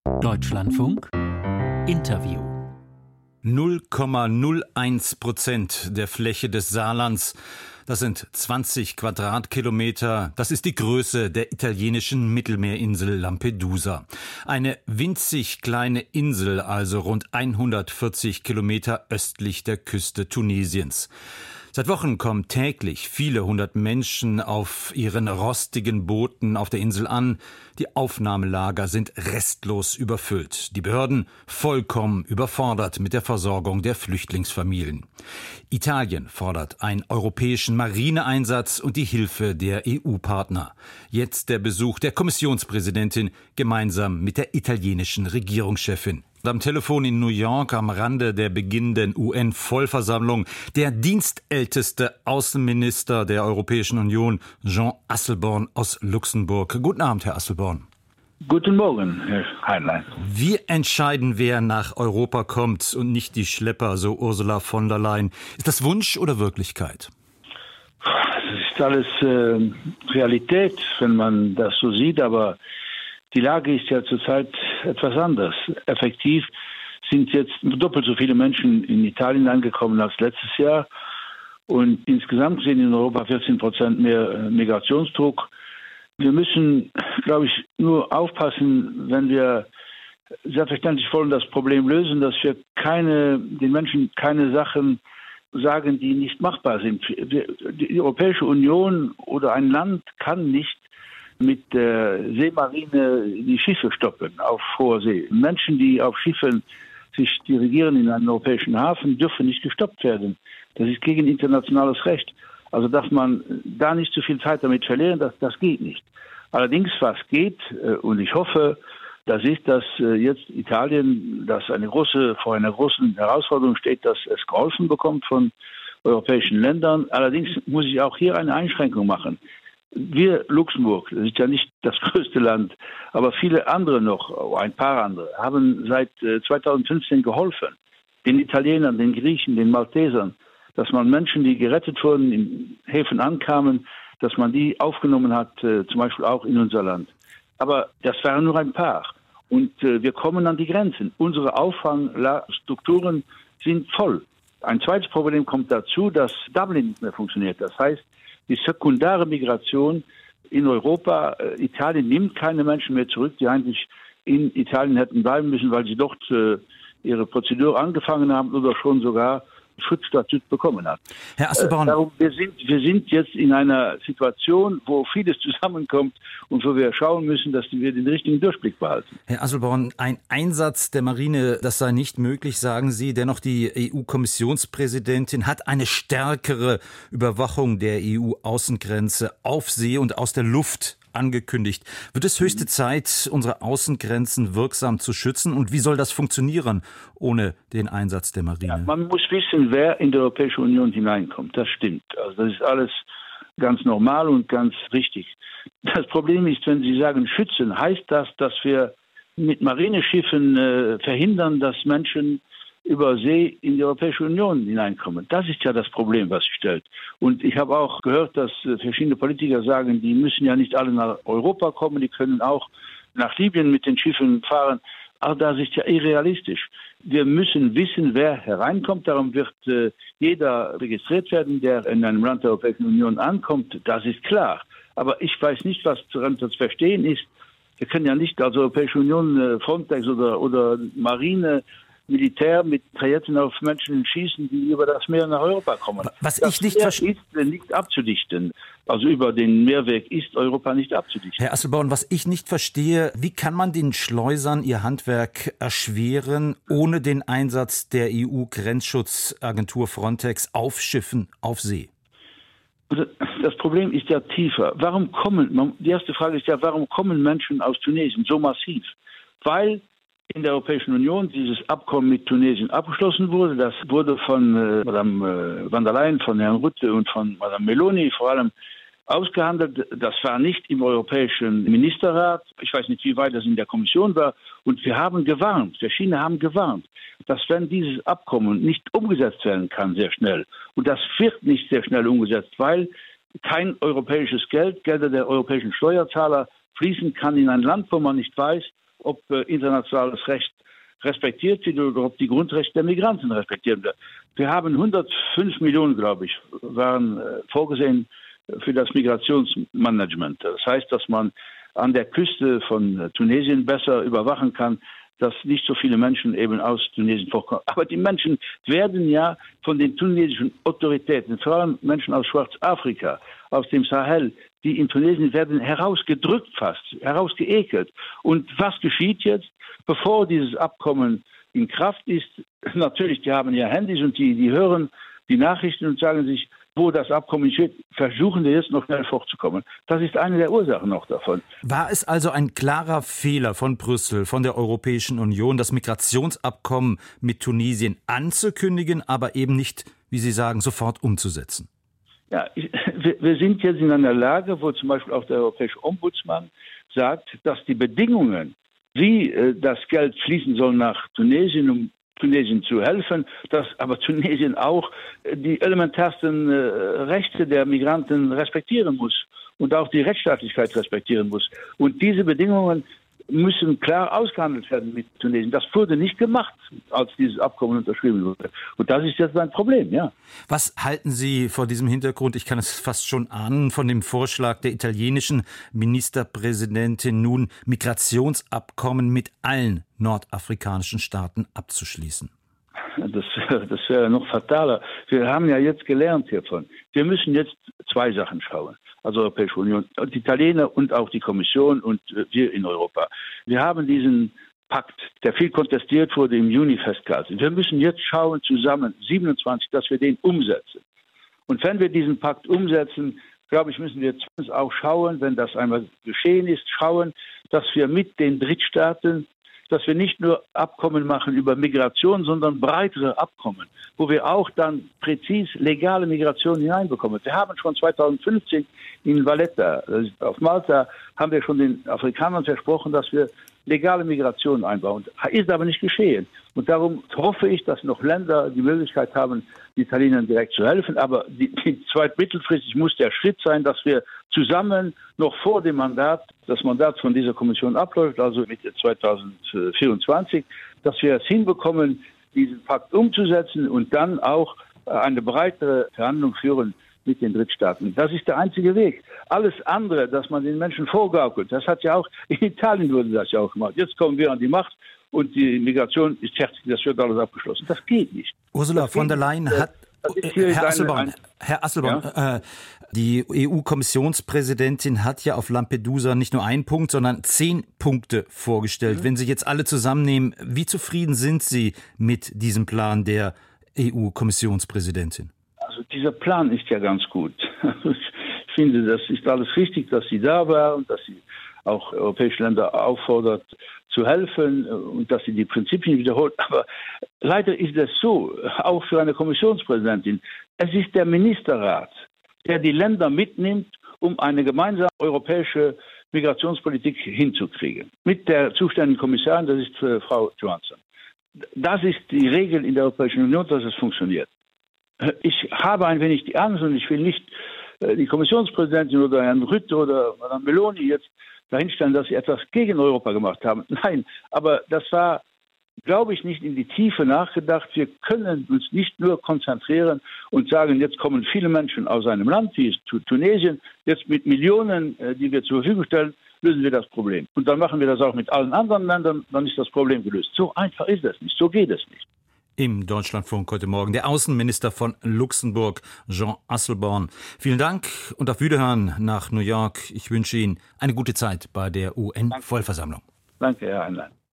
Deutschlandfunk Interview. 0,01% der Fläche des Saarlands, das sind 20 Quadratkilometer, das ist die Größe der italienischen Mittelmeerinsel Lampedusa. Eine winzig kleine Insel, also rund 140 Kilometer östlich der Küste Tunesiens. Seit Wochen kommen täglich viele hundert Menschen auf ihren rostigen Booten auf der Insel an. Die Aufnahmelager sind restlos überfüllt. Die Behörden vollkommen überfordert mit der Versorgung der Flüchtlingsfamilien. Italien fordert einen europäischen Marineeinsatz und die Hilfe der EU-Partner. Jetzt der Besuch der Kommissionspräsidentin gemeinsam mit der italienischen Regierungschefin. Am Telefon in New York am Rande der beginnenden UN-Vollversammlung der dienstälteste Außenminister der Europäischen Union, Jean Asselborn aus Luxemburg. Guten Abend, Herr Asselborn. Guten Morgen, Herr Heinlein. Wir entscheiden, wer nach Europa kommt und nicht die Schlepper, so Ursula von der Leyen. Ist das Wunsch oder Wirklichkeit? Das ist alles Realität, wenn man das so sieht, aber die Lage ist ja zurzeit etwas anders. Effektiv sind jetzt doppelt so viele Menschen in Italien angekommen als letztes Jahr. Und insgesamt sehen in Europa 14% mehr Migrationsdruck. Wir müssen, glaube ich, nur aufpassen, wenn wir selbstverständlich wollen das Problem lösen, dass wir den Menschen keine Sachen sagen, die nicht machbar sind. Die Europäische Union oder ein Land kann nicht mit der Seemarine die Schiffe stoppen auf hoher See. Menschen, die auf Schiffen sich dirigieren in einen europäischen Hafen, dürfen nicht gestoppt werden. Das ist gegen internationales Recht. Also darf man da nicht zu viel Zeit damit verlieren, das geht nicht. Allerdings, was geht, und ich hoffe, das ist, dass jetzt Italien, das vor einer großen Herausforderung steht, dass es geholfen bekommt von europäischen Ländern. Allerdings muss ich auch hier eine Einschränkung machen. Wir, Luxemburg, das ist ja nicht das größte Land, aber viele andere noch, ein paar andere, haben seit 2015 geholfen. Den Italienern, den Griechen, den Maltesern, dass man Menschen, die gerettet wurden, in Häfen ankamen, dass man die aufgenommen hat, zum Beispiel auch in unser Land. Aber das waren nur ein paar. Und wir kommen an die Grenzen. Unsere Auffangstrukturen sind voll. Ein zweites Problem kommt dazu, dass Dublin nicht mehr funktioniert. Das heißt, die sekundäre Migration in Europa, Italien nimmt keine Menschen mehr zurück, die eigentlich in Italien hätten bleiben müssen, weil sie dort ihre Prozedur angefangen haben oder schon sogar Schutzstatut bekommen hat. Herr Asselborn, darum, wir sind jetzt in einer Situation, wo vieles zusammenkommt und wo wir schauen müssen, dass wir den richtigen Durchblick behalten. Herr Asselborn, ein Einsatz der Marine, das sei nicht möglich, sagen Sie. Dennoch, die EU-Kommissionspräsidentin hat eine stärkere Überwachung der EU-Außengrenze auf See und aus der Luft angekündigt. Wird es höchste Zeit, unsere Außengrenzen wirksam zu schützen? Und wie soll das funktionieren ohne den Einsatz der Marine? Ja, man muss wissen, wer in die Europäische Union hineinkommt. Das stimmt. Also das ist alles ganz normal und ganz richtig. Das Problem ist, wenn Sie sagen schützen, heißt das, dass wir mit Marineschiffen verhindern, dass Menschen über See in die Europäische Union hineinkommen. Das ist ja das Problem, was sich stellt. Und ich habe auch gehört, dass verschiedene Politiker sagen, die müssen ja nicht alle nach Europa kommen, die können auch nach Libyen mit den Schiffen fahren. Auch das ist ja irrealistisch. Wir müssen wissen, wer hereinkommt. Darum wird jeder registriert werden, der in einem Land der Europäischen Union ankommt. Das ist klar. Aber ich weiß nicht, was daran zu verstehen ist. Wir können ja nicht als Europäische Union Frontex oder Marine Militär mit Trajetten auf Menschen schießen, die über das Meer nach Europa kommen. Was das ich nicht ist nicht abzudichten. Also über den Meerweg ist Europa nicht abzudichten. Herr Asselborn, was ich nicht verstehe, wie kann man den Schleusern ihr Handwerk erschweren, ohne den Einsatz der EU-Grenzschutzagentur Frontex auf Schiffen auf See? Das Problem ist ja tiefer. Die erste Frage ist ja, warum kommen Menschen aus Tunesien so massiv? Weil in der Europäischen Union dieses Abkommen mit Tunesien abgeschlossen wurde. Das wurde von Madame van der Leyen, von Herrn Rutte und von Madame Meloni vor allem ausgehandelt. Das war nicht im Europäischen Ministerrat. Ich weiß nicht, wie weit das in der Kommission war. Und wir haben gewarnt, verschiedene haben gewarnt, dass wenn dieses Abkommen nicht umgesetzt werden kann sehr schnell, und das wird nicht sehr schnell umgesetzt, weil kein europäisches Geld, Gelder der europäischen Steuerzahler fließen kann in ein Land, wo man nicht weiß, ob internationales Recht respektiert wird oder ob die Grundrechte der Migranten respektiert werden. Wir haben 105 Millionen, glaube ich, waren vorgesehen für das Migrationsmanagement. Das heißt, dass man an der Küste von Tunesien besser überwachen kann, dass nicht so viele Menschen eben aus Tunesien vorkommen. Aber die Menschen werden ja von den tunesischen Autoritäten, vor allem Menschen aus Schwarzafrika, aus dem Sahel, die in Tunesien werden herausgedrückt fast, herausgeekelt. Und was geschieht jetzt, bevor dieses Abkommen in Kraft ist? Natürlich, die haben ja Handys und die hören die Nachrichten und sagen sich, wo das Abkommen steht, versuchen wir jetzt noch schnell fortzukommen. Das ist eine der Ursachen noch davon. War es also ein klarer Fehler von Brüssel, von der Europäischen Union, das Migrationsabkommen mit Tunesien anzukündigen, aber eben nicht, wie Sie sagen, sofort umzusetzen? Ja, wir sind jetzt in einer Lage, wo zum Beispiel auch der Europäische Ombudsmann sagt, dass die Bedingungen, wie das Geld fließen soll nach Tunesien, um Tunesien zu helfen, dass aber Tunesien auch die elementarsten Rechte der Migranten respektieren muss und auch die Rechtsstaatlichkeit respektieren muss. Und diese Bedingungen müssen klar ausgehandelt werden mit Tunesien. Das wurde nicht gemacht, als dieses Abkommen unterschrieben wurde. Und das ist jetzt ein Problem, ja. Was halten Sie vor diesem Hintergrund, ich kann es fast schon ahnen, von dem Vorschlag der italienischen Ministerpräsidentin, nun Migrationsabkommen mit allen nordafrikanischen Staaten abzuschließen? Das wäre noch fataler. Wir haben ja jetzt gelernt hiervon. Wir müssen jetzt zwei Sachen schauen. Also Europäische Union, die Italiener und auch die Kommission und wir in Europa. Wir haben diesen Pakt, der viel kontestiert wurde, im Juni festgehalten. Wir müssen jetzt schauen, zusammen, 27, dass wir den umsetzen. Und wenn wir diesen Pakt umsetzen, glaube ich, müssen wir auch schauen, wenn das einmal geschehen ist, schauen, dass wir mit den Drittstaaten, dass wir nicht nur Abkommen machen über Migration, sondern breitere Abkommen, wo wir auch dann präzis legale Migration hineinbekommen. Wir haben schon 2015 in Valletta, auf Malta, haben wir schon den Afrikanern versprochen, dass wir legale Migration einbauen. Ist aber nicht geschehen. Und darum hoffe ich, dass noch Länder die Möglichkeit haben, die Italienern direkt zu helfen. Aber mittelfristig muss der Schritt sein, dass wir zusammen noch vor dem das Mandat von dieser Kommission abläuft, also Mitte 2024, dass wir es hinbekommen, diesen Pakt umzusetzen und dann auch eine breitere Verhandlung führen mit den Drittstaaten. Das ist der einzige Weg. Alles andere, dass man den Menschen vorgaukelt, das hat ja auch, in Italien wurde das ja auch gemacht. Jetzt kommen wir an die Macht und die Migration ist fertig, das wird alles abgeschlossen. Das geht nicht. Ursula von der Leyen hat... Herr Asselborn, ja? Die EU-Kommissionspräsidentin hat ja auf Lampedusa nicht nur einen Punkt, sondern 10 Punkte vorgestellt. Wenn Sie jetzt alle zusammennehmen, wie zufrieden sind Sie mit diesem Plan der EU-Kommissionspräsidentin? Also dieser Plan ist ja ganz gut. Ich finde, das ist alles richtig, dass sie da war und dass sie auch europäische Länder auffordert zu helfen und dass sie die Prinzipien wiederholt. Aber leider ist es so, auch für eine Kommissionspräsidentin, es ist der Ministerrat, der die Länder mitnimmt, um eine gemeinsame europäische Migrationspolitik hinzukriegen. Mit der zuständigen Kommissarin, das ist Frau Johansson. Das ist die Regel in der Europäischen Union, dass es funktioniert. Ich habe ein wenig die Angst und ich will nicht die Kommissionspräsidentin oder Herrn Rutte oder Madame Meloni jetzt dahinstellen, dass sie etwas gegen Europa gemacht haben. Nein, aber das war, glaube ich, nicht in die Tiefe nachgedacht. Wir können uns nicht nur konzentrieren und sagen, jetzt kommen viele Menschen aus einem Land, wie Tunesien, jetzt mit Millionen, die wir zur Verfügung stellen, lösen wir das Problem. Und dann machen wir das auch mit allen anderen Ländern, dann ist das Problem gelöst. So einfach ist es nicht, so geht es nicht. Im Deutschlandfunk heute Morgen der Außenminister von Luxemburg, Jean Asselborn. Vielen Dank und auf Wiederhören nach New York. Ich wünsche Ihnen eine gute Zeit bei der UN-Vollversammlung. Danke, Herr Heinlein.